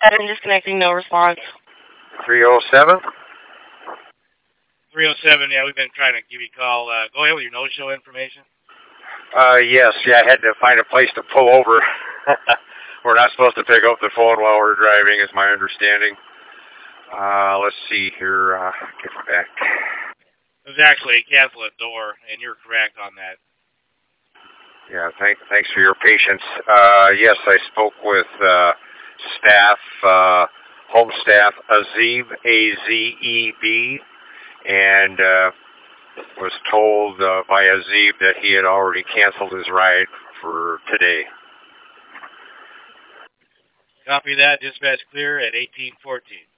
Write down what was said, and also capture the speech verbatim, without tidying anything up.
I'm disconnecting, no response. three oh seven? three oh seven, yeah, we've been trying to give you a call. Uh, go ahead with your no-show information. Uh, yes, yeah, I had to find a place to pull over. We're not supposed to pick up the phone while we're driving, is my understanding. Uh, let's see here, uh, get back. It was actually a cancel at door, and you're correct on that. Yeah, thank, thanks for your patience. Uh, yes, I spoke with, uh, staff, uh, home staff, Azeb, A Z E B, and, uh, was told, uh, by Azeb that he had already canceled his ride for today. Copy that. Dispatch clear at eighteen fourteen.